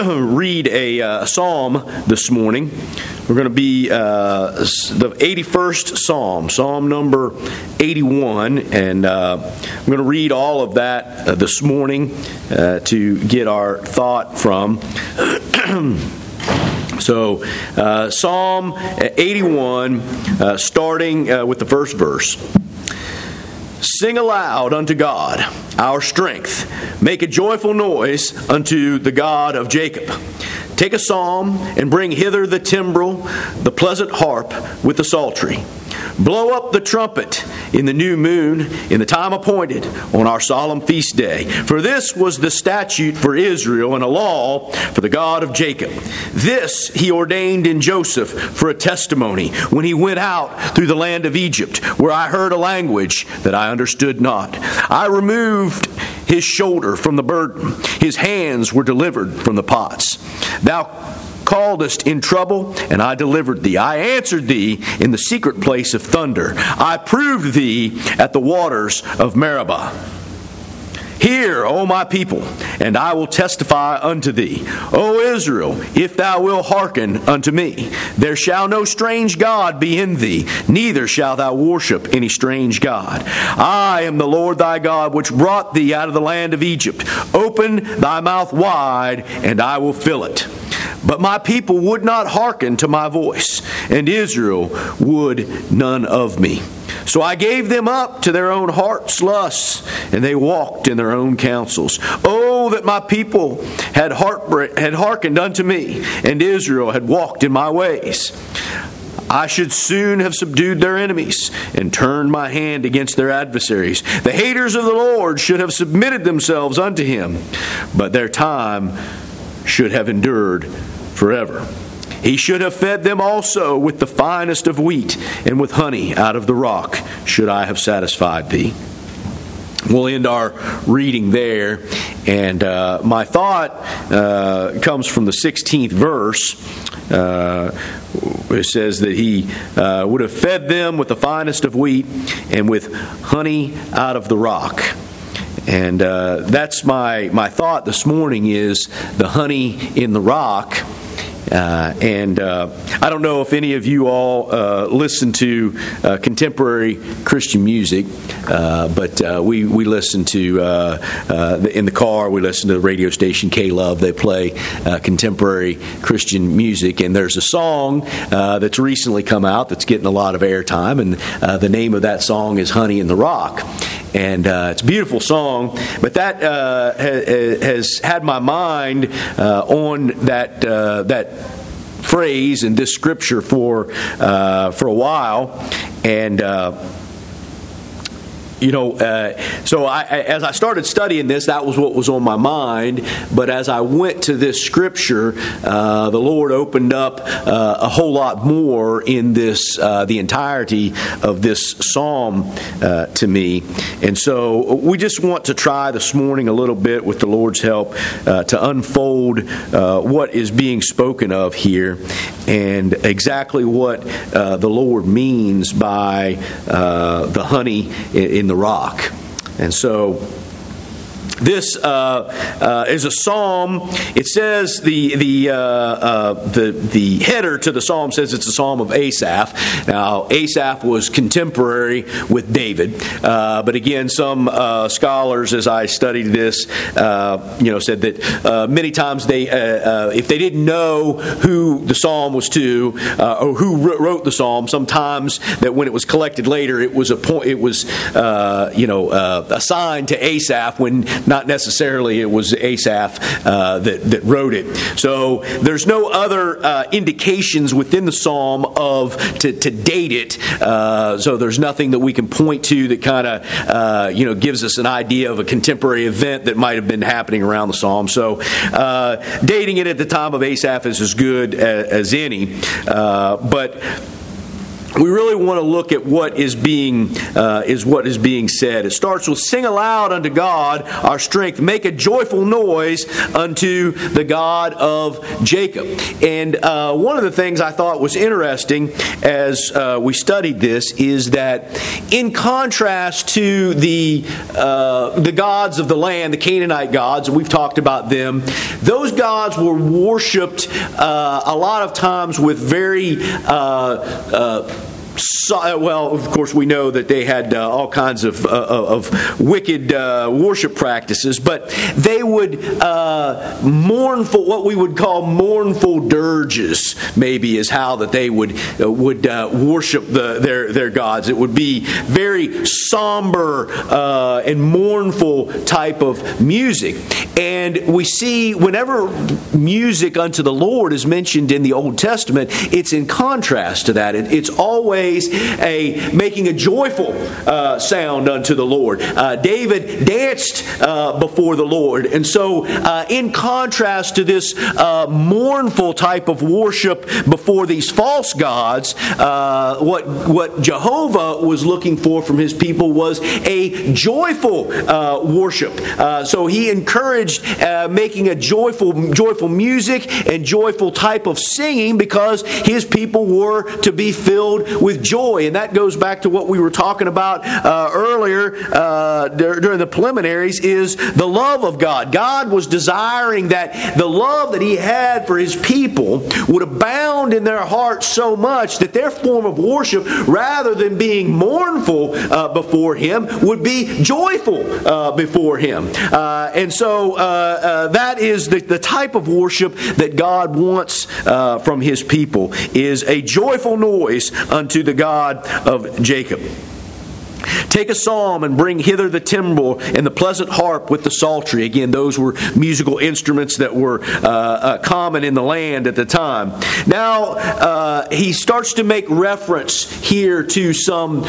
read a psalm this morning. We're going to be the 81st Psalm, Psalm number 81, and I'm going to read all of that this morning to get our thought from. So, Psalm 81, starting with the first verse. Sing aloud unto God, our strength. Make a joyful noise unto the God of Jacob. Take a psalm and bring hither the timbrel, the pleasant harp with the psaltery. Blow up the trumpet in the new moon, in the time appointed, on our solemn feast day. For this was the statute for Israel and a law for the God of Jacob. This he ordained in Joseph for a testimony when he went out through the land of Egypt, where I heard a language that I understood not. I removed his shoulder from the burden. His hands were delivered from the pots. Thou calledest in trouble, and I delivered thee. I answered thee in the secret place of thunder. I proved thee at the waters of Meribah. Hear, O my people, and I will testify unto thee. O Israel, if thou wilt hearken unto me, there shall no strange God be in thee, neither shalt thou worship any strange God. I am the Lord thy God, which brought thee out of the land of Egypt. Open thy mouth wide, and I will fill it. But my people would not hearken to my voice, and Israel would none of me. So I gave them up to their own heart's lusts, and they walked in their own counsels. Oh, that my people had hearkened unto me, and Israel had walked in my ways. I should soon have subdued their enemies and turned my hand against their adversaries. The haters of the Lord should have submitted themselves unto him, but their time should have endured forever. He should have fed them also with the finest of wheat, and with honey out of the rock should I have satisfied thee. We'll end our reading there, and my thought comes from the 16th verse. It says that he would have fed them with the finest of wheat and with honey out of the rock. And that's my thought this morning, is the honey in the rock. And I don't know if any of you all listen to contemporary Christian music, but we listen to, in the car, we listen to the radio station K-Love. They play contemporary Christian music, and there's a song that's recently come out that's getting a lot of airtime, and the name of that song is Honey in the Rock. And it's a beautiful song, but that has had my mind on that phrase in this scripture for a while, and so as I started studying this, that was what was on my mind. But as I went to this scripture, the Lord opened up a whole lot more in this, the entirety of this psalm to me. And so we just want to try this morning a little bit, with the Lord's help, to unfold what is being spoken of here, and exactly what the Lord means by the honey in the rock. And so this is a psalm. It says the header to the psalm says it's a psalm of Asaph. Now, Asaph was contemporary with David, but again, some scholars, as I studied this, said that many times they, if they didn't know who the psalm was to, or who wrote the psalm, sometimes that when it was collected later, it was assigned to Asaph, when not necessarily it was Asaph that wrote it. So there's no other indications within the psalm to date it. So there's nothing that we can point to that kind of gives us an idea of a contemporary event that might have been happening around the psalm. So dating it at the time of Asaph is as good as any. But we really want to look at what is being said. It starts with, "Sing aloud unto God our strength, make a joyful noise unto the God of Jacob." And one of the things I thought was interesting as we studied this is that, in contrast to the gods of the land, the Canaanite gods, and we've talked about them, those gods were worshipped a lot of times with very well, of course, we know that they had all kinds of wicked worship practices, but they would what we would call mournful dirges, maybe, is how that they would worship their gods. It would be very somber and mournful type of music. And we see whenever music unto the Lord is mentioned in the Old Testament, it's in contrast to that. It's always making a joyful sound unto the Lord. David danced before the Lord. And so in contrast to this mournful type of worship before these false gods, what Jehovah was looking for from His people was a joyful worship. So He encouraged making a joyful music and joyful type of singing, because His people were to be filled with joy. And that goes back to what we were talking about earlier during the preliminaries, is the love of God. God was desiring that the love that He had for His people would abound in their hearts so much that their form of worship, rather than being mournful before Him, would be joyful before Him. And so that is the type of worship that God wants from His people, is a joyful noise unto the God of Jacob. "Take a psalm and bring hither the timbrel and the pleasant harp with the psaltery." Again, those were musical instruments that were common in the land at the time. Now, he starts to make reference here to some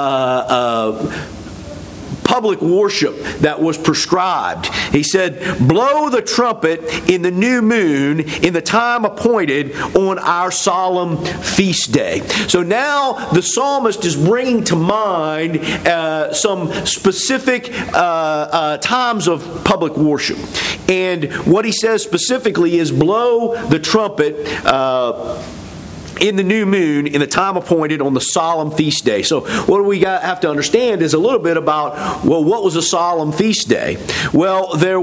public worship that was prescribed. He said, "Blow the trumpet in the new moon in the time appointed on our solemn feast day." So now the psalmist is bringing to mind some specific times of public worship. And what he says specifically is, blow the trumpet in the new moon, in the time appointed on the solemn feast day. So what do we have to understand is a little bit about, well, what was a solemn feast day? Well, there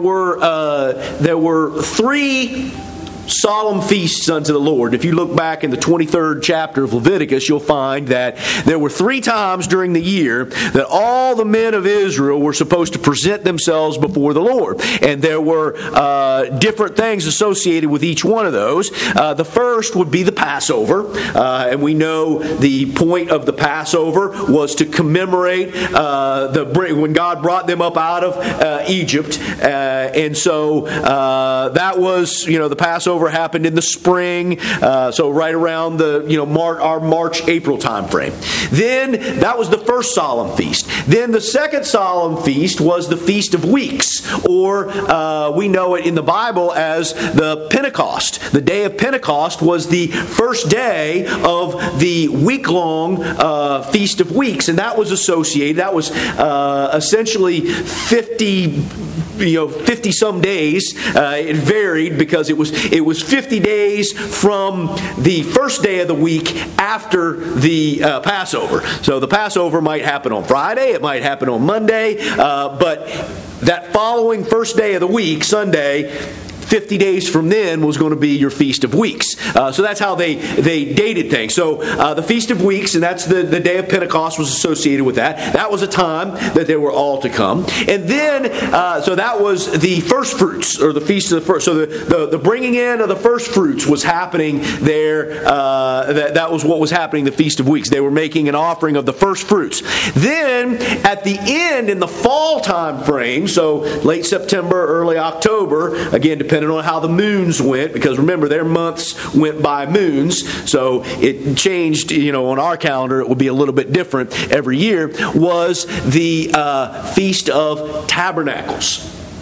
were three solemn feasts unto the Lord. If you look back in the 23rd chapter of Leviticus, you'll find that there were 3 times during the year that all the men of Israel were supposed to present themselves before the Lord. And there were different things associated with each one of those. The first would be the Passover. And we know the point of the Passover was to commemorate when God brought them up out of Egypt. And so that was, the Passover happened in the spring, so right around the our March-April time frame. Then that was the first solemn feast. Then the second solemn feast was the Feast of Weeks, or we know it in the Bible as the Pentecost. The day of Pentecost was the first day of the week-long Feast of Weeks, and that was associated. That was essentially 50 some days. It varied because it was 50 days from the first day of the week after the Passover. So the Passover might happen on Friday, it might happen on Monday, but that following first day of the week, Sunday, 50 days from then was going to be your Feast of Weeks. So that's how they dated things. So the Feast of Weeks, and that's the day of Pentecost, was associated with that. That was a time that they were all to come. And then, so that was the first fruits, or the Feast of the First. So the bringing in of the first fruits was happening there. That was what was happening, the Feast of Weeks. They were making an offering of the first fruits. Then, at the end, in the fall time frame, so late September, early October, again, depending on how the moons went, because remember, their months went by moons, so it changed, on our calendar, it would be a little bit different every year, was the Feast of Tabernacles.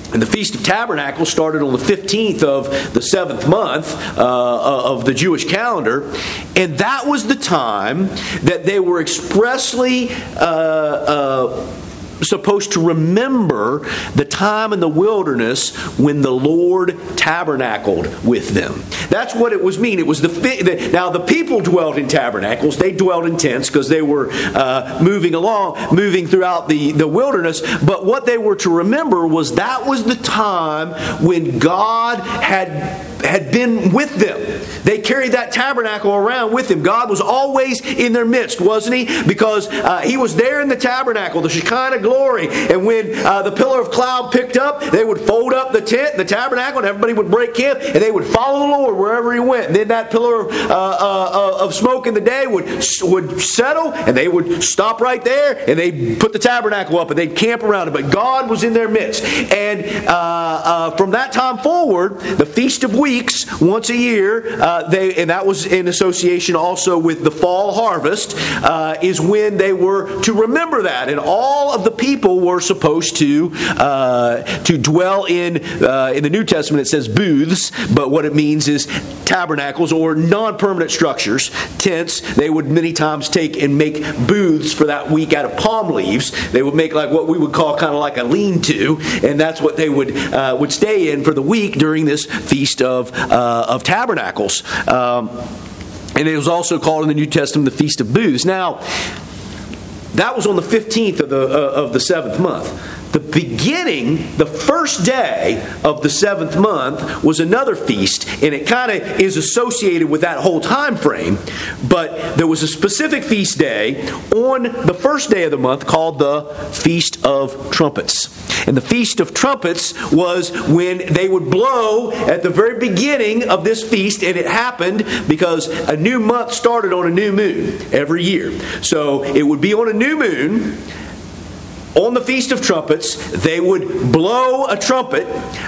And the Feast of Tabernacles started on the 15th of the 7th month of the Jewish calendar. And that was the time that they were expressly supposed to remember the time in the wilderness when the Lord tabernacled with them. That's what it was mean. It was now the people dwelt in tabernacles. They dwelt in tents because they were moving throughout the wilderness. But what they were to remember was that was the time when God had been with them. They carried that tabernacle around with them. God was always in their midst, wasn't He? Because He was there in the tabernacle, the Shekinah glory. And when the pillar of cloud picked up, they would fold up the tent, the tabernacle, and everybody would break camp, and they would follow the Lord wherever He went. And then that pillar of smoke in the day would settle, and they would stop right there, and they'd put the tabernacle up, and they'd camp around it. But God was in their midst. And from that time forward, the Feast of Weeks, once a year, and that was in association also with the fall harvest, is when they were to remember that. And all of the people were supposed to dwell in the New Testament it says booths, but what it means is tabernacles or non-permanent structures, tents. They would many times take and make booths for that week out of palm leaves. They would make like what we would call kind of like a lean-to, and that's what they would stay in for the week during this Feast of Tabernacles. And it was also called in the New Testament the Feast of Booths. Now, that was on the 15th of the 7th month. The beginning, the first day of the 7th month was another feast, and it kind of is associated with that whole time frame. But there was a specific feast day on the first day of the month called the Feast of Trumpets. And the Feast of Trumpets was when they would blow at the very beginning of this feast, and it happened because a new month started on a new moon every year. So it would be on a new moon. On the Feast of Trumpets, they would blow a trumpet,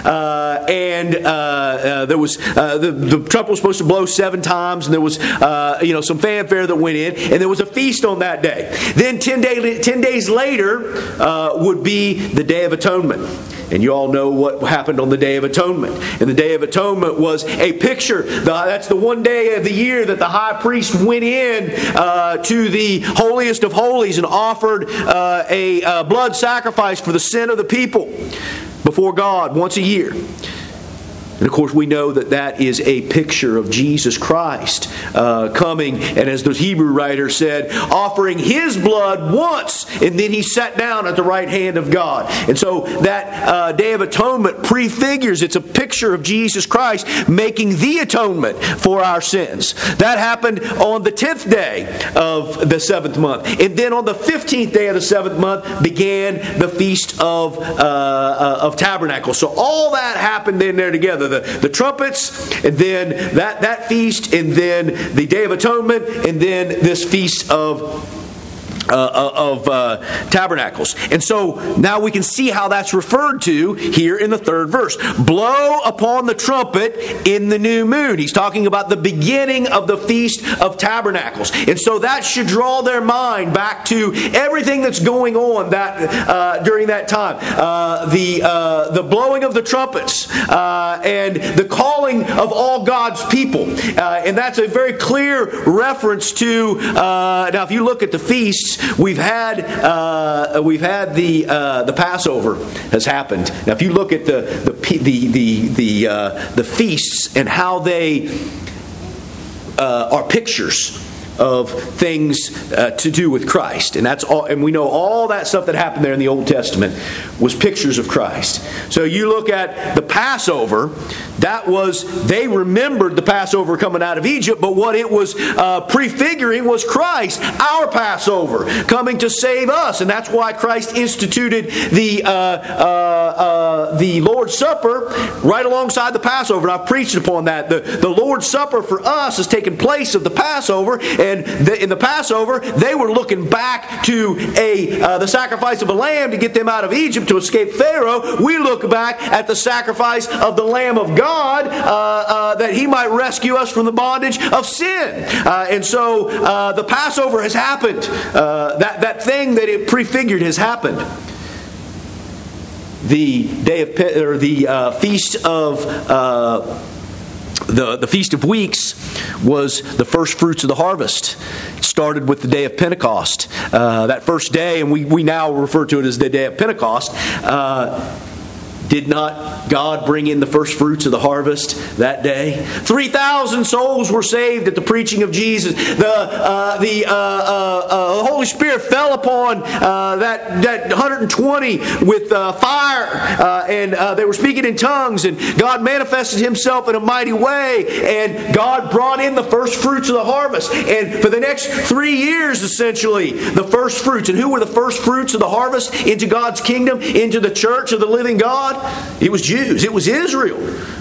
and there was the trumpet was supposed to blow 7 times, and there was some fanfare that went in, and there was a feast on that day. Then 10 days later would be the Day of Atonement. And you all know what happened on the Day of Atonement. And the Day of Atonement was a picture. That's the one day of the year that the high priest went in to the holiest of holies and offered a blood sacrifice for the sin of the people before God once a year. And of course we know that is a picture of Jesus Christ coming, and as the Hebrew writer said, offering His blood once, and then He sat down at the right hand of God. And so that Day of Atonement prefigures, it's a picture of Jesus Christ making the atonement for our sins. That happened on the 10th day of the 7th month. And then on the 15th day of the 7th month began the Feast of Tabernacles. So all that happened in there together. The trumpets, and then that feast, and then the Day of Atonement, and then this Feast of Tabernacles. And so now we can see how that's referred to here in the 3rd verse. Blow upon the trumpet in the new moon. He's talking about the beginning of the Feast of Tabernacles. And so that should draw their mind back to everything that's going on during that time. The blowing of the trumpets and the calling of all God's people. And that's a very clear reference to now if you look at the feasts, we've had the Passover has happened. Now, if you look at the feasts and how they are pictures of things to do with Christ, and that's all. And we know all that stuff that happened there in the Old Testament was pictures of Christ. So you look at the Passover. That was, they remembered the Passover coming out of Egypt, but what it was prefiguring was Christ, our Passover, coming to save us. And that's why Christ instituted the Lord's Supper right alongside the Passover. And I've preached upon that. The Lord's Supper for us has taken place of the Passover, and in the Passover, they were looking back to the sacrifice of a lamb to get them out of Egypt to escape Pharaoh. We look back at the sacrifice of the Lamb of God, that He might rescue us from the bondage of sin. And so the Passover has happened. That thing that it prefigured has happened. the day of the feast of the Feast of Weeks was the first fruits of the harvest. It started with the day of Pentecost. That first day, and we now refer to it as the day of Pentecost. Did not God bring in the first fruits of the harvest that day? 3,000 souls were saved at the preaching of Jesus. The Holy Spirit fell upon that 120 with fire, and they were speaking in tongues, and God manifested Himself in a mighty way, and God brought in the first fruits of the harvest. And for the next 3 years, essentially, the first fruits. And who were the first fruits of the harvest into God's kingdom, into the church of the living God? It was Jews. It was Israel.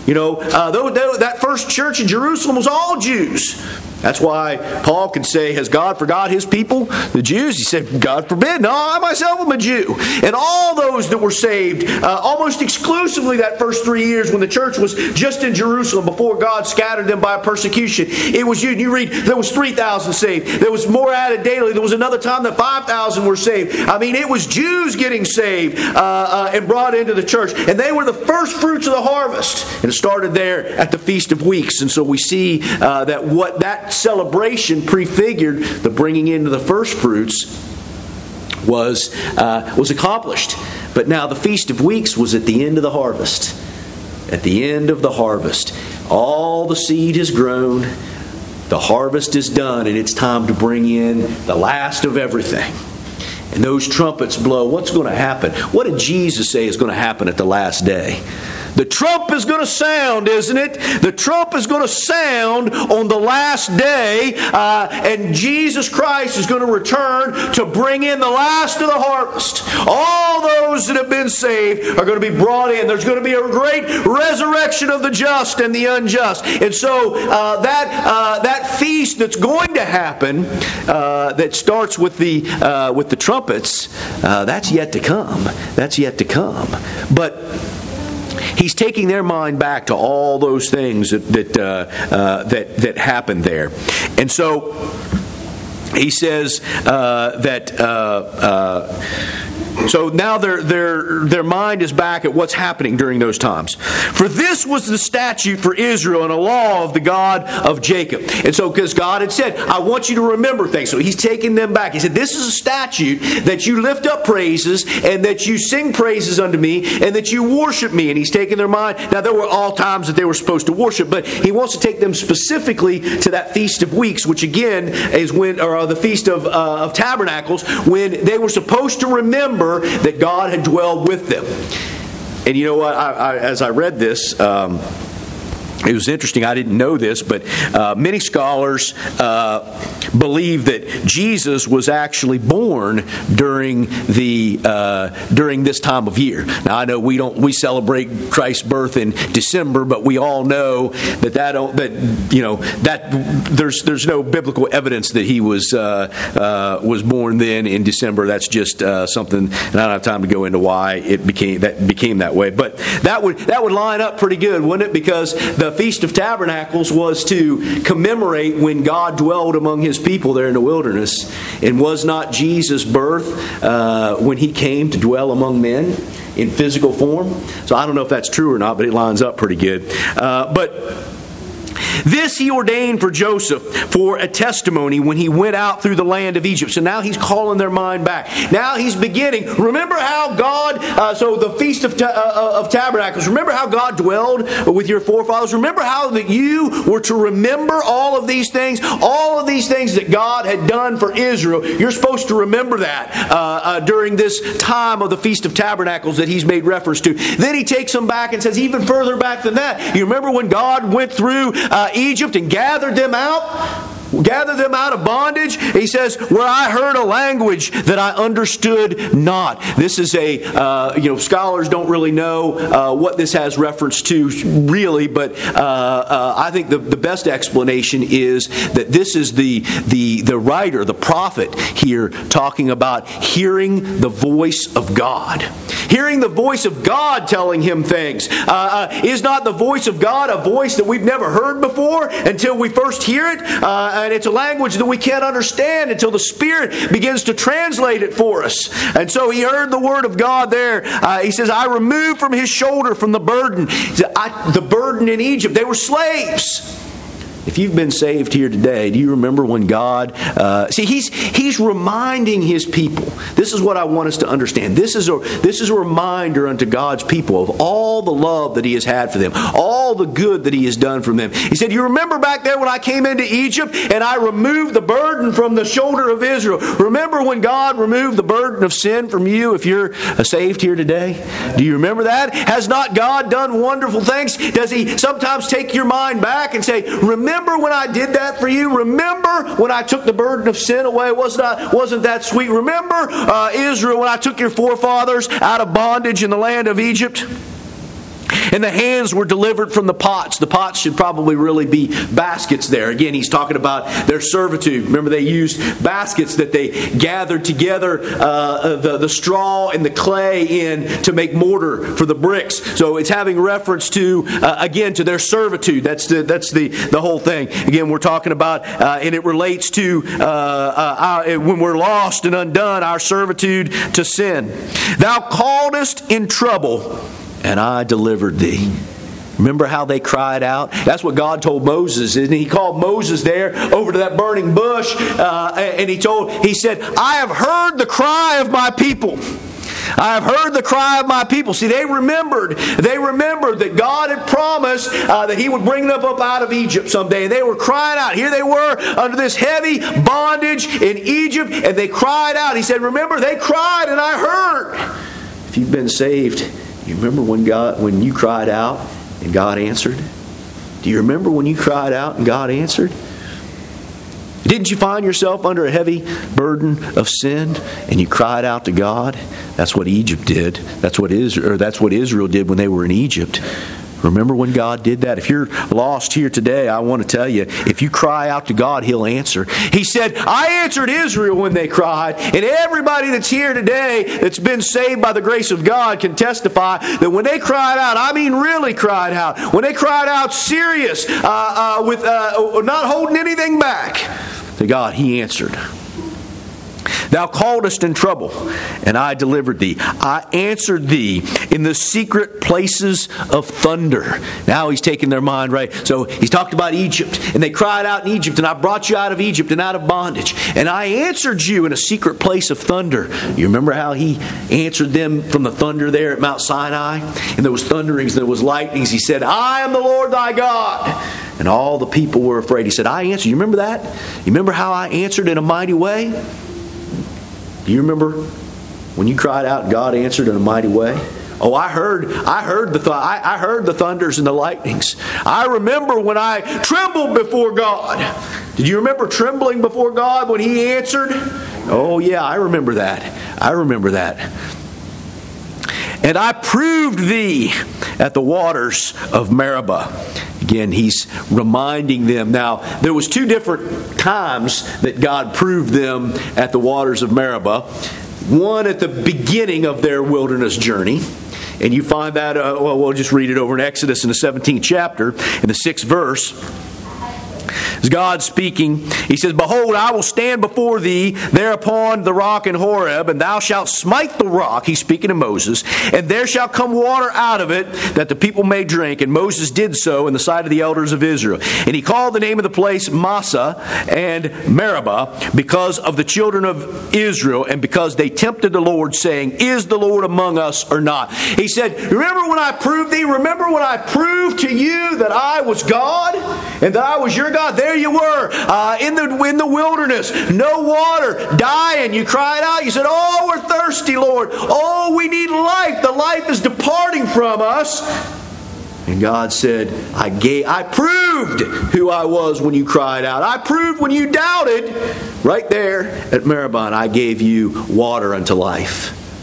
That first church in Jerusalem was all Jews. That's why Paul can say, has God forgot His people, the Jews? He said, God forbid. No, I myself am a Jew. And all those that were saved, almost exclusively that first 3 years when the church was just in Jerusalem before God scattered them by persecution, it was you. And you read, there was 3,000 saved. There was more added daily. There was another time that 5,000 were saved. I mean, it was Jews getting saved and brought into the church. And they were the first fruits of the harvest. And it started there at the Feast of Weeks. And so we see that what that celebration prefigured the bringing into the first fruits was accomplished. But now the Feast of Weeks was at the end of the harvest. At the end of the harvest, all the seed has grown, the harvest is done, and it's time to bring in the last of everything. And those trumpets blow. What's going to happen? What did Jesus say is going to happen at the last day? The trump is going to sound, isn't it? The trump is going to sound on the last day, and Jesus Christ is going to return to bring in the last of the harvest. All those that have been saved are going to be brought in. There's going to be a great resurrection of the just and the unjust. And so that feast that's going to happen, that starts with the trumpets, that's yet to come. That's yet to come. But He's taking their mind back to all those things that happened there, and so he says So now their mind is back at what's happening during those times. For this was the statute for Israel and a law of the God of Jacob. And so because God had said, I want you to remember things. So He's taking them back. He said, this is a statute that you lift up praises and that you sing praises unto me and that you worship me. And He's taking their mind. Now there were all times that they were supposed to worship, but He wants to take them specifically to that Feast of Weeks, which again is the Feast of Tabernacles, when they were supposed to remember that God had dwelled with them. And you know what? As I read this, it was interesting. I didn't know this, but many scholars believe that Jesus was actually born during this time of year. Now I know we celebrate Christ's birth in December, but we all know that there's no biblical evidence that He was born then in December. That's just something, and I don't have time to go into why it became that way. But that would line up pretty good, wouldn't it? Because the Feast of Tabernacles was to commemorate when God dwelled among His people there in the wilderness. And was not Jesus' birth when He came to dwell among men in physical form? So I don't know if that's true or not, but it lines up pretty good. But this He ordained for Joseph for a testimony when he went out through the land of Egypt. So now He's calling their mind back. Now He's beginning. Remember how God, so the Feast of Tabernacles, remember how God dwelled with your forefathers? Remember how that you were to remember all of these things that God had done for Israel. You're supposed to remember that during this time of the Feast of Tabernacles that He's made reference to. Then He takes them back and says even further back than that. You remember when God went through Egypt and gathered them out of bondage? He says, where I heard a language that I understood not. This is scholars don't really know what this has reference to really, but I think the best explanation is that this is the writer, the prophet here, talking about hearing the voice of God. Hearing the voice of God telling him things. Is not the voice of God a voice that we've never heard before until we first hear it? And it's a language that we can't understand until the Spirit begins to translate it for us. And so he heard the word of God there. He says, I removed from his shoulder from the burden. The burden in Egypt, they were slaves. If you've been saved here today, do you remember when God... He's reminding His people. This is what I want us to understand. This is a reminder unto God's people of all the love that He has had for them, all the good that He has done for them. He said, you remember back there when I came into Egypt and I removed the burden from the shoulder of Israel? Remember when God removed the burden of sin from you if you're saved here today? Do you remember that? Has not God done wonderful things? Does He sometimes take your mind back and say, remember when I did that for you? Remember when I took the burden of sin away? Wasn't that sweet? Remember, Israel, when I took your forefathers out of bondage in the land of Egypt? And the hands were delivered from the pots. The pots should probably really be baskets there. Again, he's talking about their servitude. Remember, they used baskets that they gathered together the straw and the clay in to make mortar for the bricks. So it's having reference to, again, to their servitude. That's the whole thing. Again, we're talking about, and it relates to when we're lost and undone, our servitude to sin. Thou calledest in trouble, and I delivered thee. Remember how they cried out? That's what God told Moses. And He called Moses there over to that burning bush. And He said, I have heard the cry of my people. I have heard the cry of my people. See, they remembered that God had promised that He would bring them up out of Egypt someday. And they were crying out. Here they were under this heavy bondage in Egypt. And they cried out. He said, remember, they cried and I heard. If you've been saved, you remember when you cried out and God answered? Do you remember when you cried out and God answered? Didn't you find yourself under a heavy burden of sin and you cried out to God? That's what Egypt did. That's what Israel did when they were in Egypt. Remember when God did that? If you're lost here today, I want to tell you, if you cry out to God, He'll answer. He said, I answered Israel when they cried. And everybody that's here today that's been saved by the grace of God can testify that when they cried out, I mean really cried out, when they cried out serious, with not holding anything back to God, He answered. Thou calledest in trouble, and I delivered thee. I answered thee in the secret places of thunder. Now he's taking their mind, right? So he's talked about Egypt, and they cried out in Egypt, and I brought you out of Egypt and out of bondage. And I answered you in a secret place of thunder. You remember how He answered them from the thunder there at Mount Sinai? And there was thunderings, there was lightnings. He said, I am the Lord thy God. And all the people were afraid. He said, I answered. You remember that? You remember how I answered in a mighty way? Do you remember when you cried out, God answered in a mighty way? Oh, I heard the thunders and the lightnings. I remember when I trembled before God. Did you remember trembling before God when He answered? Oh, yeah, I remember that. And I proved thee at the waters of Meribah. Again, he's reminding them. Now, there was two different times that God proved them at the waters of Meribah. One at the beginning of their wilderness journey. And you find that, we'll just read it over in Exodus in the 17th chapter, in the 6th verse. As God speaking, He says, Behold, I will stand before thee there upon the rock in Horeb, and thou shalt smite the rock. He's speaking to Moses. And there shall come water out of it, that the people may drink. And Moses did so in the sight of the elders of Israel. And he called the name of the place Massah and Meribah, because of the children of Israel, and because they tempted the Lord, saying, Is the Lord among us or not? He said, Remember when I proved thee? Remember when I proved to you that I was God, and that I was your God? There you were, in the wilderness, no water, dying. You cried out. You said, Oh, we're thirsty, Lord. Oh, we need life. The life is departing from us. And God said, I proved who I was when you cried out. I proved when you doubted, right there at Meribah, I gave you water unto life.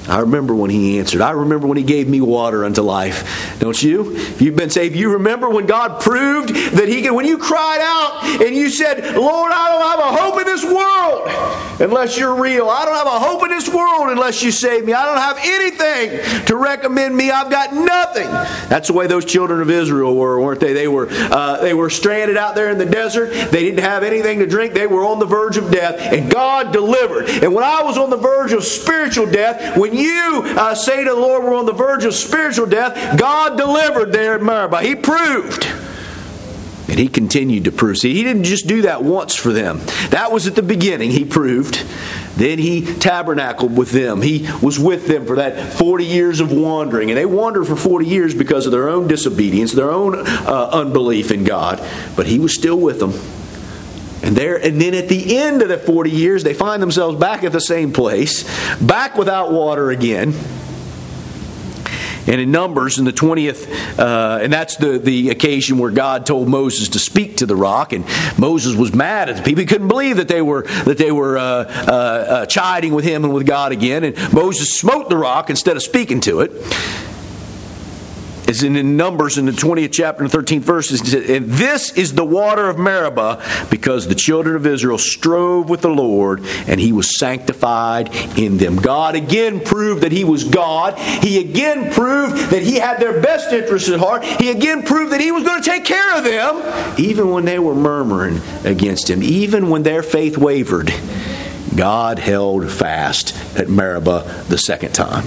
I remember when He answered. I remember when He gave me water unto life. Don't you? If you've been saved, you remember when God proved that He could. When you cried out and you said, Lord, I don't have a hope in this world unless You're real. I don't have a hope in this world unless You save me. I don't have anything to recommend me. I've got nothing. That's the way those children of Israel were, weren't they? They were stranded out there in the desert. They didn't have anything to drink. They were on the verge of death, and God delivered. And when I was on the verge of spiritual death, when you say to the Lord, we're on the verge of spiritual death, God delivered there at Meribah. He proved. And He continued to prove. See, He didn't just do that once for them. That was at the beginning. He proved. Then He tabernacled with them. He was with them for that 40 years of wandering. And they wandered for 40 years because of their own disobedience, their own unbelief in God. But He was still with them. And then at the end of the 40 years, they find themselves back at the same place, back without water again. And in Numbers, in the 20th, and that's the occasion where God told Moses to speak to the rock, and Moses was mad at the people. He couldn't believe that they were chiding with him and with God again. And Moses smote the rock instead of speaking to it. It's in Numbers in the 20th chapter and 13th verse. And this is the water of Meribah, because the children of Israel strove with the Lord, and He was sanctified in them. God again proved that He was God. He again proved that He had their best interests at heart. He again proved that He was going to take care of them, even when they were murmuring against Him, even when their faith wavered. God held fast at Meribah the second time.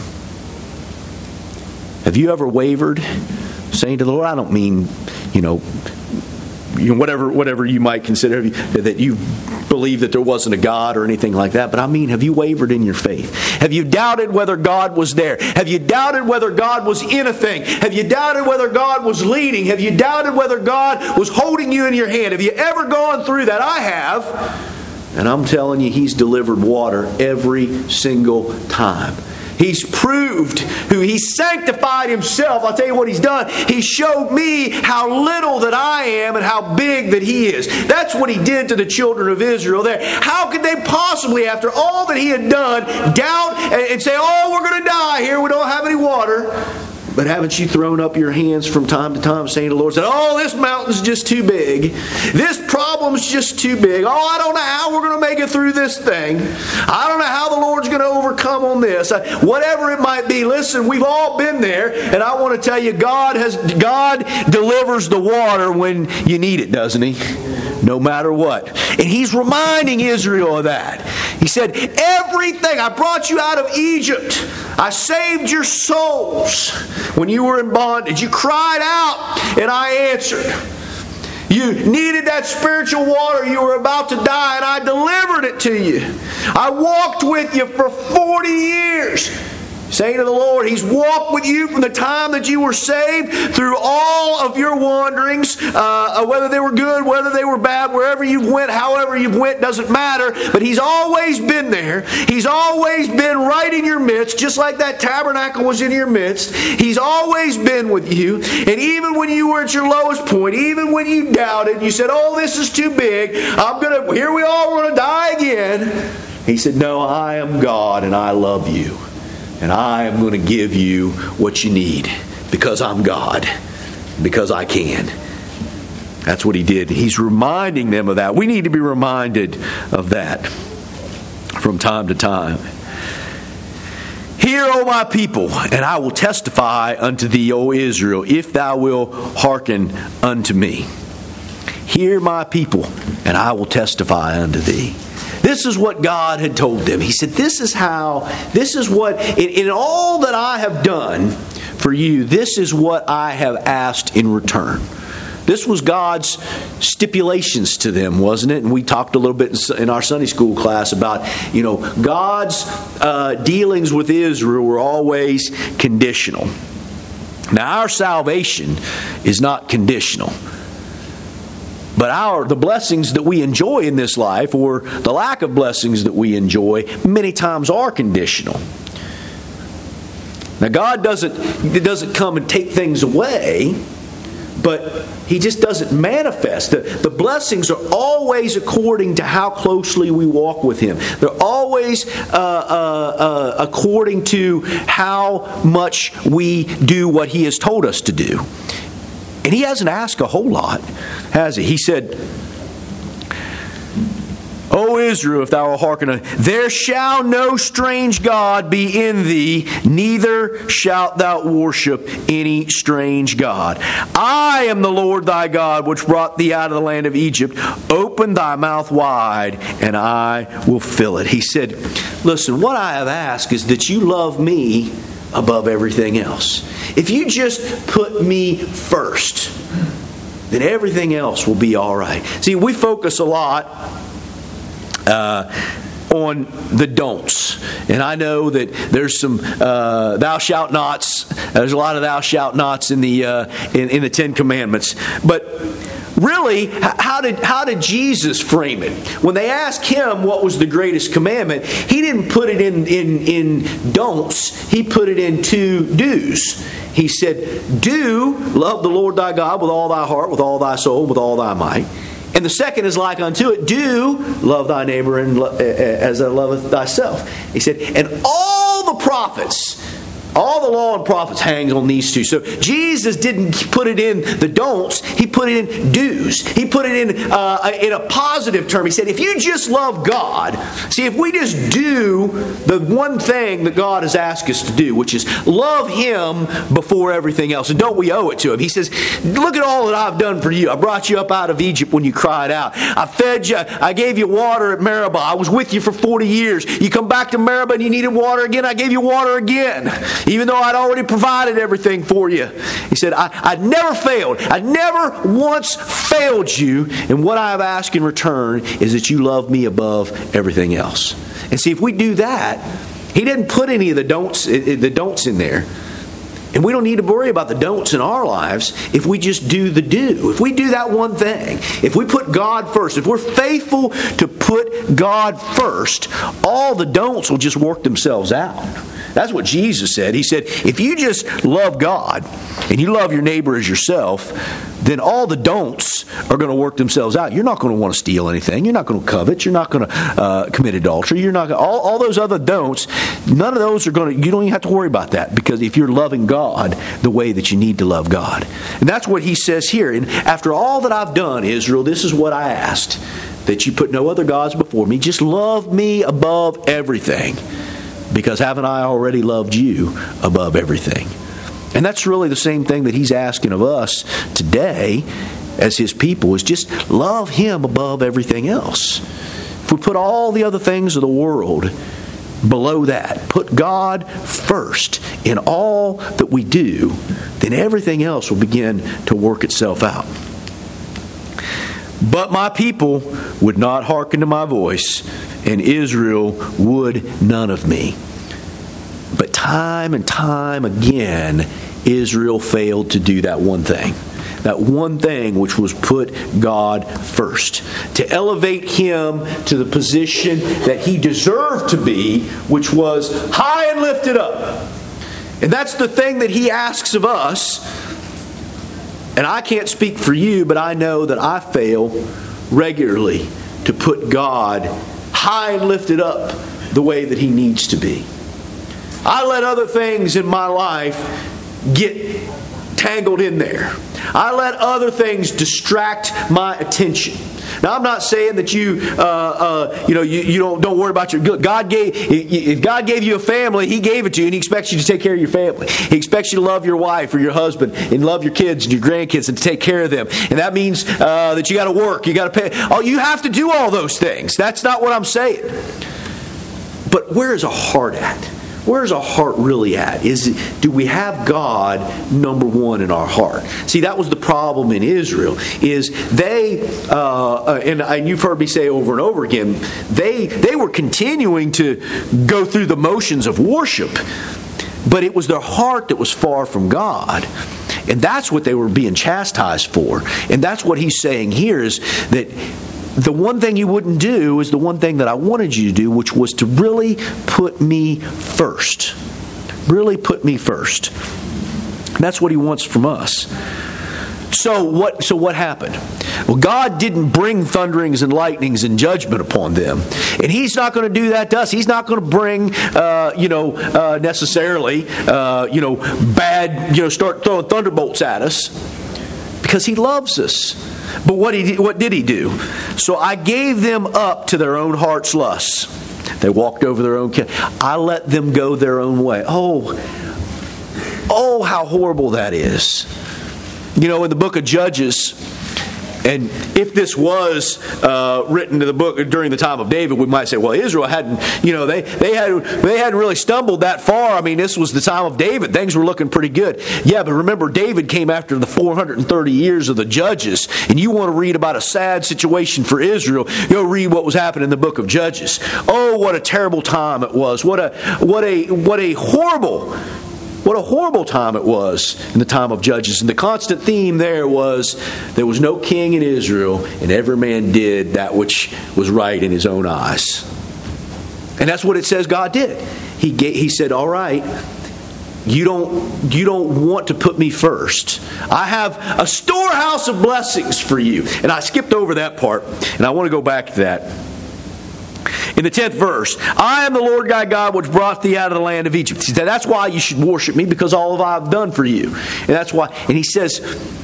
Have you ever wavered, saying to the Lord, I don't mean, whatever you might consider, that you believe that there wasn't a God or anything like that, but I mean, have you wavered in your faith? Have you doubted whether God was there? Have you doubted whether God was in a thing? Have you doubted whether God was leading? Have you doubted whether God was holding you in your hand? Have you ever gone through that? I have. And I'm telling you, He's delivered water every single time. He's proved who He's sanctified Himself. I'll tell you what He's done. He showed me how little that I am and how big that He is. That's what He did to the children of Israel there. How could they possibly, after all that He had done, doubt and say, oh, we're going to die here. We don't have any water. But haven't you thrown up your hands from time to time saying to the Lord, oh, this mountain's just too big. This problem's just too big. Oh, I don't know how we're going to make it through this thing. I don't know how the Lord's going to overcome on this. Whatever it might be, listen, we've all been there. And I want to tell you, God delivers the water when you need it, doesn't He? No matter what. And He's reminding Israel of that. He said, everything, I brought you out of Egypt. I saved your souls when you were in bondage. You cried out and I answered. You needed that spiritual water. You were about to die and I delivered it to you. I walked with you for 40 years. Saying to the Lord, He's walked with you from the time that you were saved through all of your wanderings, whether they were good, whether they were bad, wherever you went, however you went, doesn't matter. But He's always been there. He's always been right in your midst, just like that tabernacle was in your midst. He's always been with you. And even when you were at your lowest point, even when you doubted, you said, oh, this is too big. Here we are, we're going to die again. He said, no, I am God and I love you. And I am going to give you what you need because I'm God, because I can. That's what He did. He's reminding them of that. We need to be reminded of that from time to time. Hear, O my people, and I will testify unto thee, O Israel, if thou wilt hearken unto me. Hear, my people, and I will testify unto thee. This is what God had told them. He said, this is what, in all that I have done for you, this is what I have asked in return. This was God's stipulations to them, wasn't it? And we talked a little bit in our Sunday school class about, God's dealings with Israel were always conditional. Now, our salvation is not conditional. But the blessings that we enjoy in this life, or the lack of blessings that we enjoy, many times are conditional. Now, God doesn't come and take things away, but He just doesn't manifest. The blessings are always according to how closely we walk with Him. They're always according to how much we do what He has told us to do. And He hasn't asked a whole lot, has He? He said, O Israel, if thou wilt hearken, there shall no strange God be in thee, neither shalt thou worship any strange God. I am the Lord thy God, which brought thee out of the land of Egypt. Open thy mouth wide, and I will fill it. He said, listen, what I have asked is that you love me above everything else. If you just put me first, then everything else will be all right. See, we focus a lot on the don'ts. And I know that there's some thou shalt nots. There's a lot of thou shalt nots in the Ten Commandments. But really, how did Jesus frame it? When they asked Him what was the greatest commandment, He didn't put it in don'ts. He put it in 2 do's. He said, do love the Lord thy God with all thy heart, with all thy soul, with all thy might. And the second is like unto it, do love thy neighbor as thou lovest thyself. He said, and all the prophets, all the law and prophets hangs on these 2. So Jesus didn't put it in the don'ts. He put it in do's. He put it in a positive term. He said, if you just love God, see, if we just do the one thing that God has asked us to do, which is love Him before everything else, and don't we owe it to Him? He says, look at all that I've done for you. I brought you up out of Egypt when you cried out. I fed you. I gave you water at Meribah. I was with you for 40 years. You come back to Meribah and you needed water again. I gave you water again. Even though I'd already provided everything for you. He said, I never failed. I never once failed you. And what I have asked in return is that you love me above everything else. And see, if we do that, He didn't put any of the don'ts in there. And we don't need to worry about the don'ts in our lives if we just do the do. If we do that one thing, if we put God first, if we're faithful to put God first, all the don'ts will just work themselves out. That's what Jesus said. He said, if you just love God and you love your neighbor as yourself, then all the don'ts are going to work themselves out. You're not going to want to steal anything. You're not going to covet. You're not going to commit adultery. You're not going to, all those other don'ts, none of those are going to, you don't even have to worry about that, because if you're loving God the way that you need to love God. And that's what He says here. And after all that I've done, Israel, this is what I asked, that you put no other gods before me. Just love me above everything. Because haven't I already loved you above everything? And that's really the same thing that He's asking of us today as His people, is just love Him above everything else. If we put all the other things of the world below that, put God first in all that we do, then everything else will begin to work itself out. But my people would not hearken to my voice, and Israel would none of me. But time and time again, Israel failed to do that one thing. That one thing which was put God first. To elevate Him to the position that He deserved to be, which was high and lifted up. And that's the thing that He asks of us. And I can't speak for you, but I know that I fail regularly to put God high and lifted up the way that He needs to be. I let other things in my life get tangled in there. I let other things distract my attention. Now, I'm not saying that you don't worry about your God if God gave you a family, He gave it to you, and He expects you to take care of your family. He expects you to love your wife or your husband, and love your kids and your grandkids, and to take care of them. And that means that you got to work, you got to pay. Oh, you have to do all those things. That's not what I'm saying. But where is our heart at? Where's our heart really at? Do we have God number one in our heart? See, that was the problem in Israel. Is they and you've heard me say over and over again, they were continuing to go through the motions of worship, but it was their heart that was far from God. And that's what they were being chastised for. And that's what He's saying here, is that the one thing you wouldn't do is the one thing that I wanted you to do, which was to really put me first. Really put me first. And that's what He wants from us. So what happened? Well, God didn't bring thunderings and lightnings and judgment upon them. And He's not going to do that to us. He's not going to bring, necessarily, start throwing thunderbolts at us, because He loves us. But what did He do? So I gave them up to their own heart's lusts. They walked over their own. I let them go their own way. Oh, how horrible that is. In the book of Judges, and if this was written to the book during the time of David, we might say, well, Israel hadn't, they hadn't really stumbled that far. I mean, this was the time of David. Things were looking pretty good. Yeah, but remember, David came after the 430 years of the Judges, and you want to read about a sad situation for Israel, go read what was happening in the book of Judges. Oh, what a terrible time it was. What a horrible time it was in the time of Judges. And the constant theme there was no king in Israel, and every man did that which was right in his own eyes. And that's what it says God did. He said, all right, you don't want to put me first. I have a storehouse of blessings for you. And I skipped over that part, and I want to go back to that. In the 10th verse, I am the Lord thy God which brought thee out of the land of Egypt. He said, that's why you should worship me, because all of I've done for you. And that's why. And He says,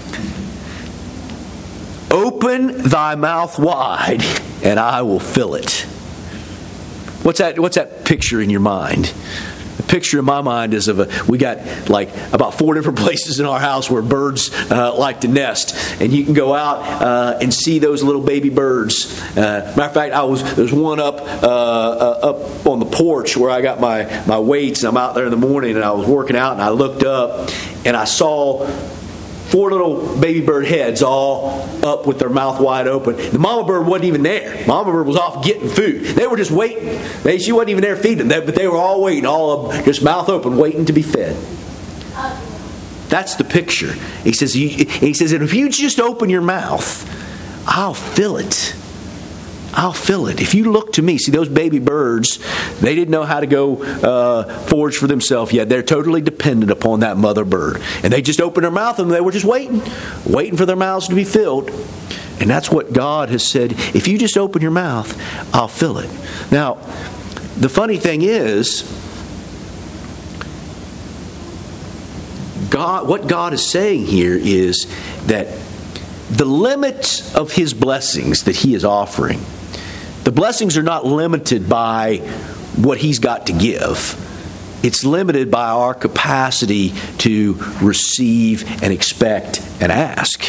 open thy mouth wide, and I will fill it. What's that picture in your mind? The picture in my mind is we got like about 4 different places in our house where birds like to nest, and you can go out and see those little baby birds. Matter of fact, there's one up on the porch where I got my weights, and I'm out there in the morning, and I was working out, and I looked up and I saw 4 little baby bird heads all up with their mouth wide open. The mama bird wasn't even there. Mama bird was off getting food. They were just waiting. She wasn't even there feeding them, but they were all waiting, all of them, just mouth open, waiting to be fed. That's the picture. He says, and if you just open your mouth, I'll fill it. I'll fill it. If you look to me, see those baby birds, they didn't know how to go forage for themselves yet. They're totally dependent upon that mother bird. And they just opened their mouth and they were just waiting for their mouths to be filled. And that's what God has said. If you just open your mouth, I'll fill it. Now, the funny thing is, what God is saying here is that the limit of His blessings that He is offering, the blessings are not limited by what He's got to give. It's limited by our capacity to receive and expect and ask.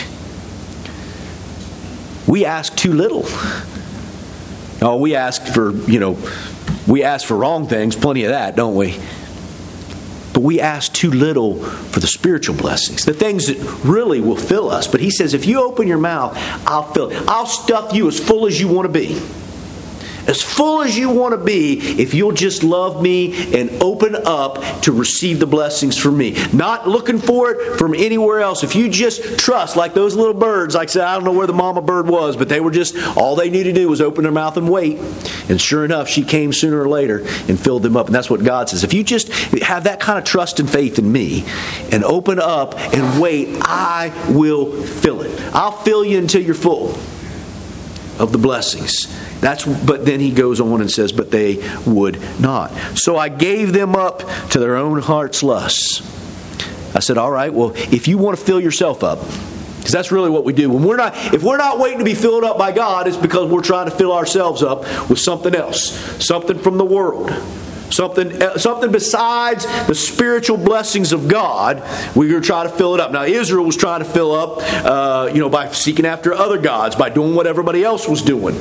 We ask too little. Oh, we ask for wrong things, plenty of that, don't we? But we ask too little for the spiritual blessings, the things that really will fill us. But He says, if you open your mouth, I'll fill it. I'll stuff you as full as you want to be. As full as you want to be, if you'll just love me and open up to receive the blessings from me. Not looking for it from anywhere else. If you just trust, like those little birds, like I said, I don't know where the mama bird was, but they were just, all they needed to do was open their mouth and wait. And sure enough, she came sooner or later and filled them up. And that's what God says. If you just have that kind of trust and faith in me and open up and wait, I will fill it. I'll fill you until you're full of the blessings. But then He goes on and says, but they would not. So I gave them up to their own heart's lusts. I said, all right, well, if you want to fill yourself up, because that's really what we do. If we're not waiting to be filled up by God, it's because we're trying to fill ourselves up with something else, something from the world. Something besides the spiritual blessings of God, we're going to try to fill it up. Now, Israel was trying to fill up, by seeking after other gods, by doing what everybody else was doing.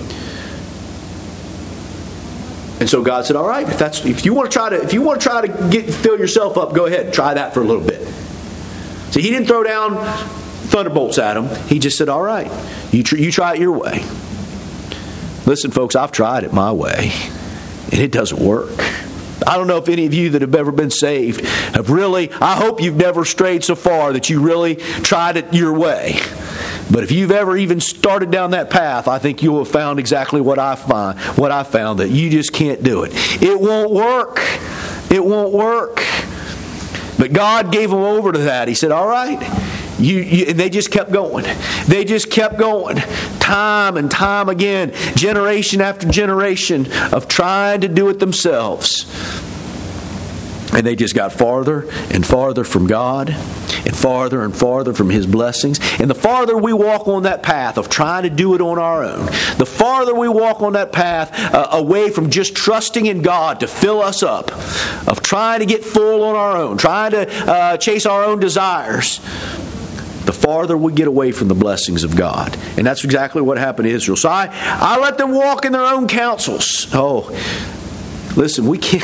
And so God said, "All right, if you want to try to fill yourself up, go ahead, try that for a little bit." See, He didn't throw down thunderbolts at them. He just said, "All right, you try it your way." Listen, folks, I've tried it my way, and it doesn't work. I don't know if any of you that have ever been saved have really, I hope you've never strayed so far that you really tried it your way. But if you've ever even started down that path, I think you'll have found exactly what I found, that you just can't do it. It won't work. It won't work. But God gave them over to that. He said, all right, And they just kept going. They just kept going. Time and time again, generation after generation of trying to do it themselves. And they just got farther and farther from God, and farther from His blessings. And the farther we walk on that path of trying to do it on our own, the farther we walk on that path away from just trusting in God to fill us up, of trying to get full on our own, trying to chase our own desires, the farther we get away from the blessings of God. And that's exactly what happened to Israel. So I let them walk in their own counsels. Oh, listen, we can't...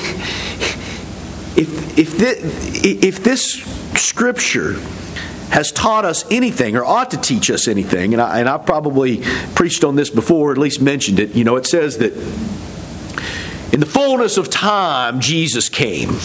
If this Scripture has taught us anything, or ought to teach us anything, and I've probably preached on this before, or at least mentioned it, it says that in the fullness of time, Jesus came.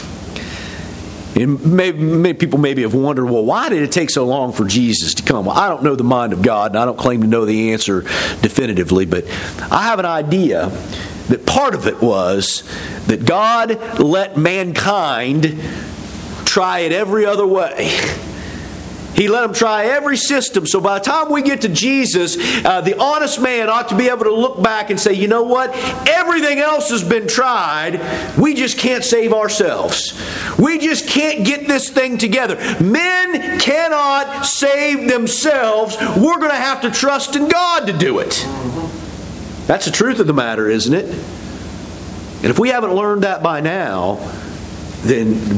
And many people maybe have wondered, well, why did it take so long for Jesus to come? Well, I don't know the mind of God, and I don't claim to know the answer definitively, but I have an idea that part of it was that God let mankind try it every other way. He let them try every system. So by the time we get to Jesus, the honest man ought to be able to look back and say, you know what? Everything else has been tried. We just can't save ourselves. We just can't get this thing together. Men cannot save themselves. We're going to have to trust in God to do it. That's the truth of the matter, isn't it? And if we haven't learned that by now, then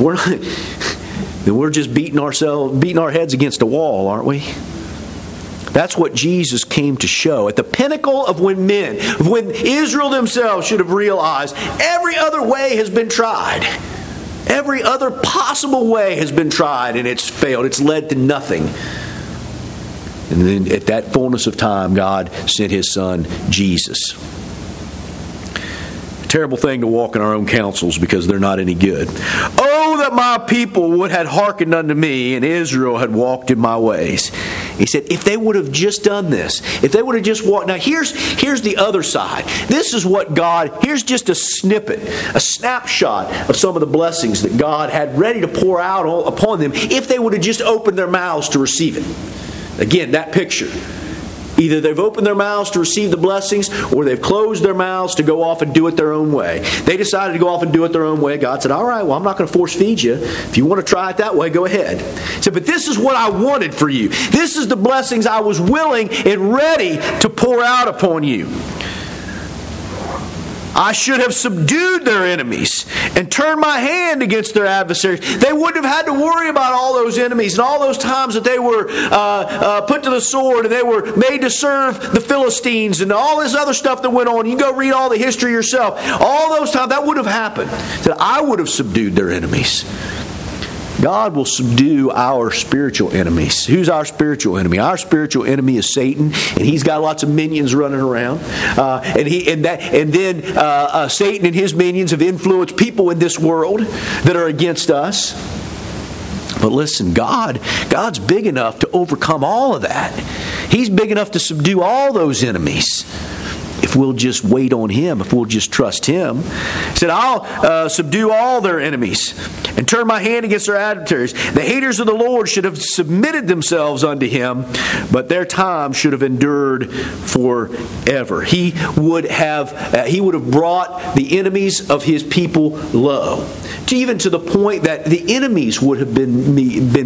we're just beating our heads against a wall, aren't we? That's what Jesus came to show. At the pinnacle of when Israel themselves should have realized every other way has been tried. Every other possible way has been tried, and it's failed. It's led to nothing. And then at that fullness of time, God sent His Son, Jesus. Terrible thing to walk in our own counsels because they're not any good. Oh, that my people would have hearkened unto me, and Israel had walked in my ways. He said, if they would have just done this, if they would have just walked. Now, here's the other side. This is what here's just a snippet, a snapshot of some of the blessings that God had ready to pour out upon them if they would have just opened their mouths to receive it. Again, that picture. Either they've opened their mouths to receive the blessings, or they've closed their mouths to go off and do it their own way. They decided to go off and do it their own way. God said, all right, well, I'm not going to force feed you. If you want to try it that way, go ahead. He said, but this is what I wanted for you. This is the blessings I was willing and ready to pour out upon you. I should have subdued their enemies and turned my hand against their adversaries. They wouldn't have had to worry about all those enemies and all those times that they were put to the sword and they were made to serve the Philistines and all this other stuff that went on. You can go read all the history yourself. All those times, that would have happened. That I would have subdued their enemies. God will subdue our spiritual enemies. Who's our spiritual enemy? Our spiritual enemy is Satan, and he's got lots of minions running around. Satan and his minions have influenced people in this world that are against us. But listen, God's big enough to overcome all of that. He's big enough to subdue all those enemies. If we'll just wait on Him, if we'll just trust Him. He said, I'll subdue all their enemies and turn my hand against their adversaries. The haters of the Lord should have submitted themselves unto Him, but their time should have endured forever. He would have brought the enemies of His people low, even to the point that the enemies would have been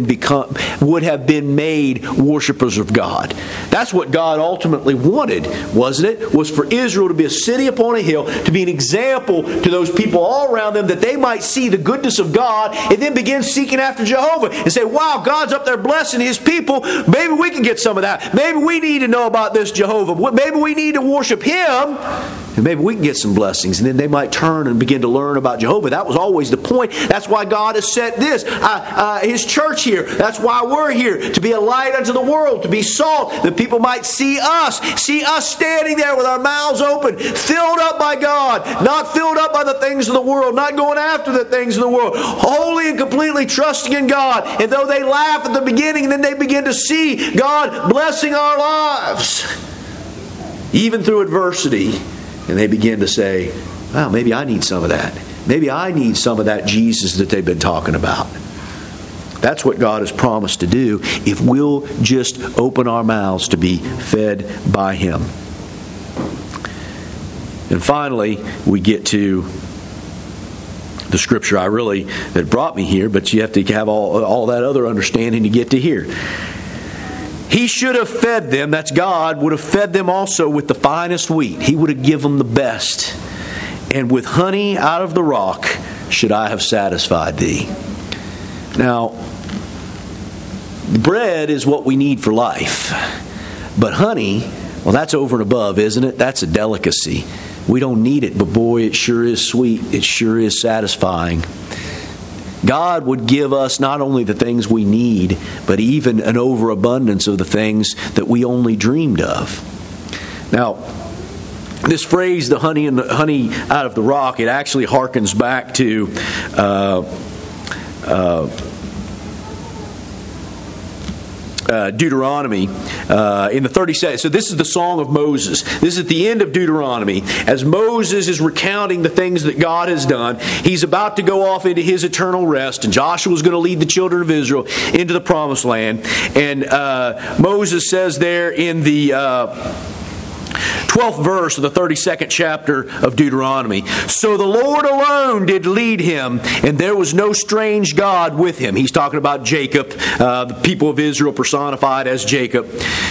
made worshipers of God. That's what God ultimately wanted, wasn't it? Was for Israel to be a city upon a hill, to be an example to those people all around them, that they might see the goodness of God and then begin seeking after Jehovah and say, wow, God's up there blessing His people. Maybe we can get some of that. Maybe we need to know about this Jehovah. Maybe we need to worship Him, and maybe we can get some blessings. And then they might turn and begin to learn about Jehovah. That was always the point. That's why God has set this, His church here. That's why we're here, to be a light unto the world, to be salt, that people might see us standing there with our mouths open, filled up by God, not filled up by the things of the world, not going after the things of the world, wholly and completely trusting in God. And though they laugh at the beginning, and then they begin to see God blessing our lives, even through adversity, and they begin to say, wow, maybe I need some of that. Maybe I need some of that Jesus that they've been talking about. That's what God has promised to do if we'll just open our mouths to be fed by Him. And finally, we get to the scripture that brought me here, but you have to have all that other understanding to get to here. He should have fed them, that's God, would have fed them also with the finest wheat. He would have given them the best. And with honey out of the rock should I have satisfied thee. Now, bread is what we need for life. But honey, well, that's over and above, isn't it? That's a delicacy. We don't need it, but boy, it sure is sweet. It sure is satisfying. God would give us not only the things we need, but even an overabundance of the things that we only dreamed of. Now, this phrase, the honey out of the rock, it actually harkens back to Deuteronomy in the 32nd. So this is the Song of Moses. This is at the end of Deuteronomy. As Moses is recounting the things that God has done, he's about to go off into his eternal rest, and Joshua is going to lead the children of Israel into the Promised Land. And Moses says there in the 12th verse of the 32nd chapter of Deuteronomy, "So the Lord alone did lead him, and there was no strange God with him." He's talking about Jacob, the people of Israel personified as Jacob.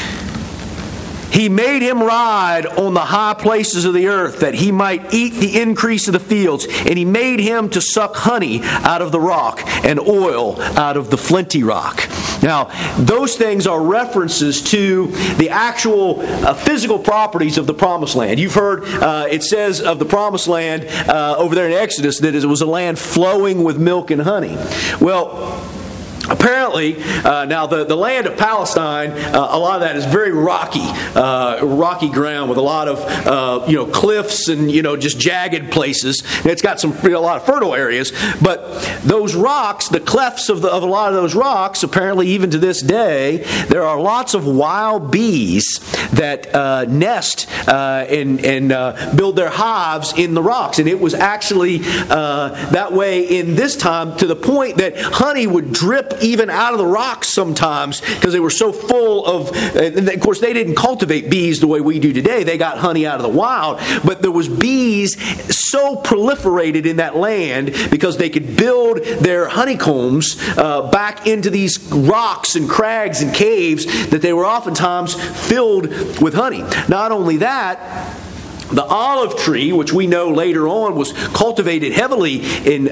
"He made him ride on the high places of the earth, that he might eat the increase of the fields. And he made him to suck honey out of the rock, and oil out of the flinty rock." Now, those things are references to the actual physical properties of the Promised Land. You've heard it says of the Promised Land over there in Exodus that it was a land flowing with milk and honey. Well, apparently, now the land of Palestine, a lot of that is very rocky ground with a lot of cliffs and just jagged places. And it's got a lot of fertile areas, but those rocks, the clefts of a lot of those rocks, apparently even to this day, there are lots of wild bees that nest and build their hives in the rocks. And it was actually that way in this time, to the point that honey would drip even out of the rocks sometimes because they were so full of, and of course they didn't cultivate bees the way we do today. They got honey out of the wild, but there was bees so proliferated in that land because they could build their honeycombs back into these rocks and crags and caves that they were oftentimes filled with honey. Not only that, the olive tree, which we know later on was cultivated heavily in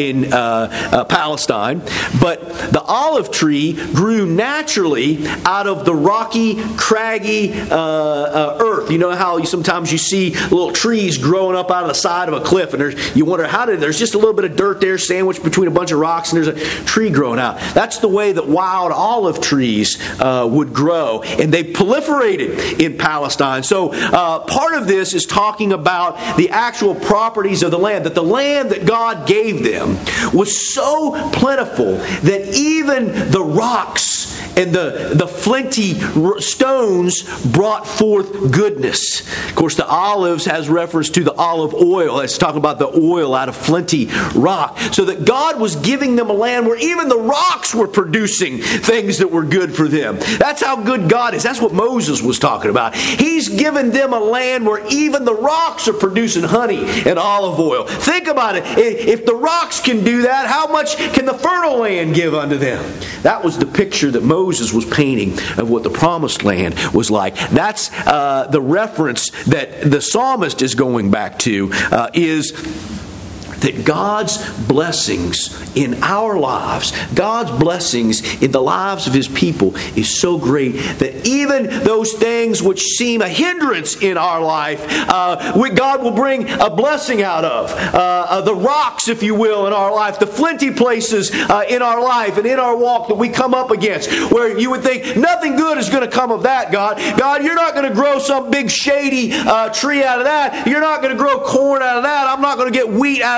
Palestine, but the olive tree grew naturally out of the rocky, craggy earth. You know how sometimes you see little trees growing up out of the side of a cliff, and you wonder there's just a little bit of dirt there sandwiched between a bunch of rocks, and there's a tree growing out. That's the way that wild olive trees would grow, and they proliferated in Palestine. So part of this is talking about the actual properties of the land, that the land that God gave them was so plentiful that even the rocks and the flinty stones brought forth goodness. Of course, the olives has reference to the olive oil. It's talking about the oil out of flinty rock. So that God was giving them a land where even the rocks were producing things that were good for them. That's how good God is. That's what Moses was talking about. He's given them a land where even the rocks are producing honey and olive oil. Think about it. If the rocks can do that, how much can the fertile land give unto them? That was the picture that Moses was painting of what the Promised Land was like. That's the reference that the psalmist is going back to, is that God's blessings in our lives, God's blessings in the lives of His people is so great that even those things which seem a hindrance in our life, God will bring a blessing out of. The rocks, if you will, in our life, the flinty places in our life and in our walk that we come up against, where you would think nothing good is going to come of that, God. God, you're not going to grow some big shady tree out of that. You're not going to grow corn out of that. I'm not going to get wheat out of that.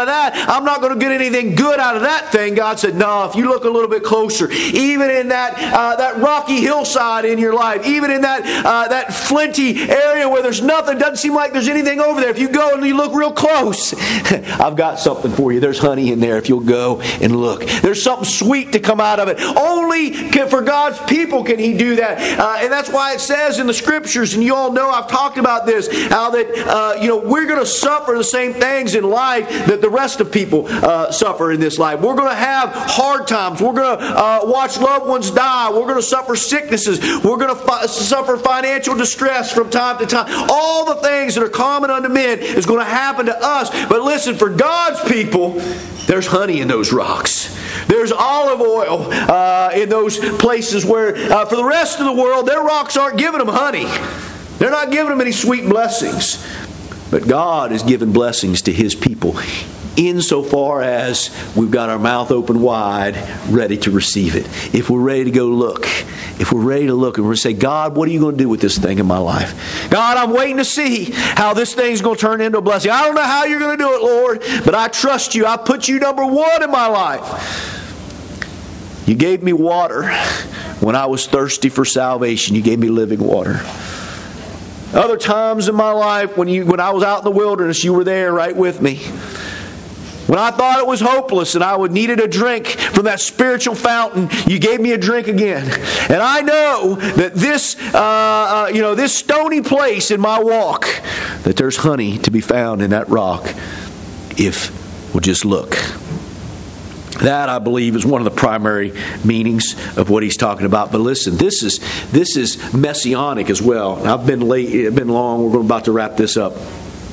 that, I'm not going to get anything good out of that thing. God said, no, if you look a little bit closer, even in that rocky hillside in your life, even in that flinty area where there's nothing, doesn't seem like there's anything over there, if you go and you look real close, I've got something for you. There's honey in there if you'll go and look. There's something sweet to come out of it. Only for God's people can He do that. And that's why it says in the Scriptures, and you all know I've talked about this, how that we're going to suffer the same things in life that the rest of people suffer in this life. We're going to have hard times. We're going to watch loved ones die. We're going to suffer sicknesses. We're going to suffer financial distress from time to time. All the things that are common unto men is going to happen to us. But listen, for God's people, there's honey in those rocks. There's olive oil in those places where, for the rest of the world, their rocks aren't giving them honey. They're not giving them any sweet blessings. But God is giving blessings to His people insofar as we've got our mouth open wide, ready to receive it. If we're ready to go look. If we're ready to look and we're say, God, what are you going to do with this thing in my life? God, I'm waiting to see how this thing's going to turn into a blessing. I don't know how you're going to do it, Lord, but I trust you. I put you number one in my life. You gave me water when I was thirsty for salvation. You gave me living water. Other times in my life, when I was out in the wilderness, you were there right with me. When I thought it was hopeless and I needed a drink from that spiritual fountain, you gave me a drink again. And I know that this stony place in my walk, that there's honey to be found in that rock if we'll just look. That, I believe, is one of the primary meanings of what he's talking about. But listen, this is messianic as well. I've been late, it's been long. We're about to wrap this up.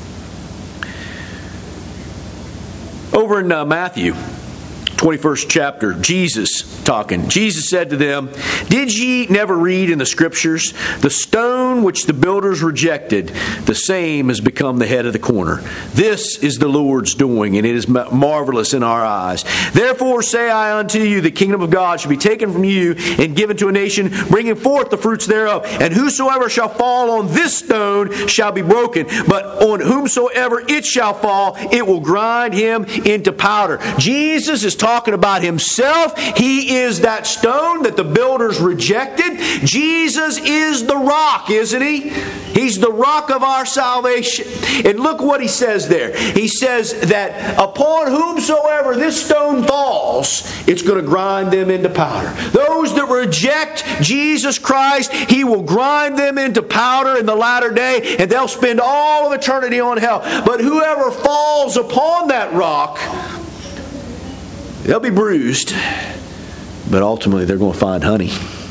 Over in Matthew, 21st chapter, Jesus talking. Jesus said to them, "Did ye never read in the Scriptures, the stone which the builders rejected, the same has become the head of the corner. This is the Lord's doing, and it is marvelous in our eyes. Therefore say I unto you, the kingdom of God shall be taken from you and given to a nation, bringing forth the fruits thereof. And whosoever shall fall on this stone shall be broken, but on whomsoever it shall fall, it will grind him into powder." Jesus is talking about Himself. He is that stone that the builders rejected. Jesus is the rock, isn't He? He's the rock of our salvation. And look what He says there. He says that upon whomsoever this stone falls, it's going to grind them into powder. Those that reject Jesus Christ, He will grind them into powder in the latter day, and they'll spend all of eternity on hell. But whoever falls upon that rock, they'll be bruised, but ultimately they're going to find honey.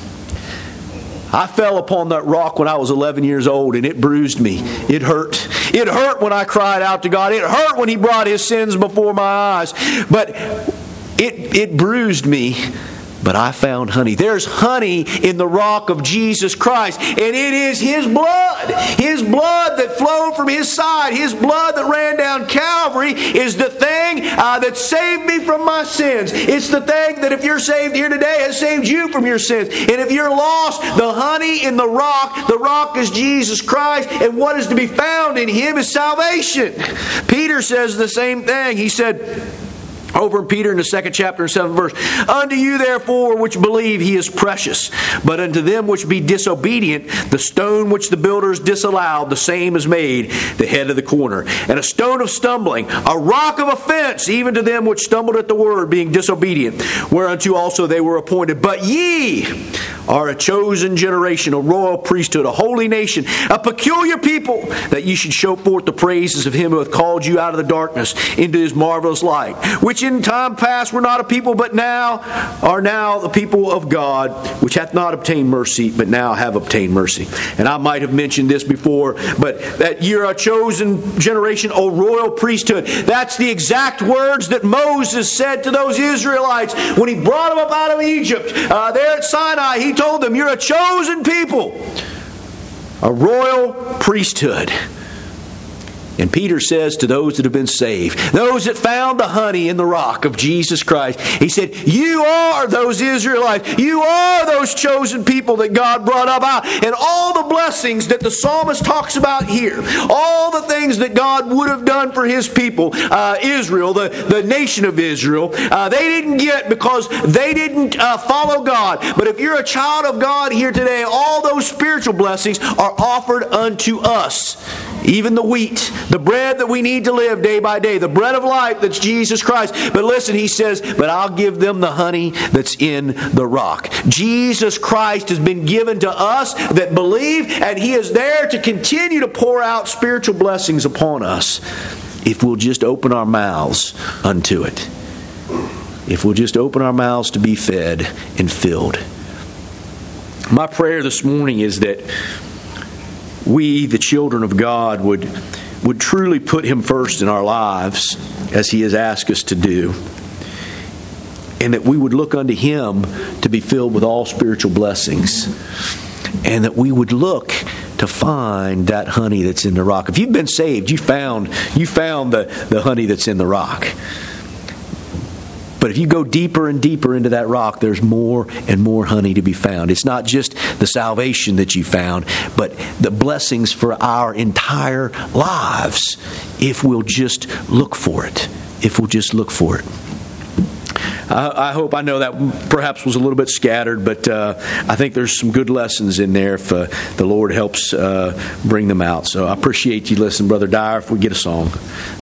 I fell upon that rock when I was 11 years old, and it bruised me. It hurt. It hurt when I cried out to God. It hurt when He brought His sins before my eyes. But it bruised me. But I found honey. There's honey in the rock of Jesus Christ. And it is His blood. His blood that flowed from His side. His blood that ran down Calvary is the thing that saved me from my sins. It's the thing that if you're saved here today has saved you from your sins. And if you're lost, the honey in the rock is Jesus Christ. And what is to be found in Him is salvation. Peter says the same thing. He said, over in Peter in the 2nd chapter and 7th verse, "Unto you therefore which believe He is precious, but unto them which be disobedient, the stone which the builders disallowed, the same is made the head of the corner. And a stone of stumbling, a rock of offense, even to them which stumbled at the word, being disobedient, whereunto also they were appointed. But ye are a chosen generation, a royal priesthood, a holy nation, a peculiar people, that ye should show forth the praises of Him who hath called you out of the darkness into His marvelous light, which in time past were not a people, but now are now the people of God, which hath not obtained mercy, but now have obtained mercy." And I might have mentioned this before, but that you're a chosen generation, a royal priesthood. That's the exact words that Moses said to those Israelites when he brought them up out of Egypt. There at Sinai, he told them, "You're a chosen people, a royal priesthood." And Peter says to those that have been saved, those that found the honey in the rock of Jesus Christ, he said, you are those Israelites. You are those chosen people that God brought up out. And all the blessings that the psalmist talks about here, all the things that God would have done for His people, Israel, the nation of Israel, they didn't get because they didn't follow God. But if you're a child of God here today, all those spiritual blessings are offered unto us. Even the wheat, the bread that we need to live day by day, the bread of life that's Jesus Christ. But listen, he says, but I'll give them the honey that's in the rock. Jesus Christ has been given to us that believe, and He is there to continue to pour out spiritual blessings upon us if we'll just open our mouths unto it. If we'll just open our mouths to be fed and filled. My prayer this morning is that we, the children of God, would truly put Him first in our lives as He has asked us to do. And that we would look unto Him to be filled with all spiritual blessings. And that we would look to find that honey that's in the rock. If you've been saved, you found the honey that's in the rock. But if you go deeper and deeper into that rock, there's more and more honey to be found. It's not just the salvation that you found, but the blessings for our entire lives if we'll just look for it. If we'll just look for it. I know that perhaps was a little bit scattered, but I think there's some good lessons in there if the Lord helps bring them out. So I appreciate you listening, Brother Dyer, if we get a song.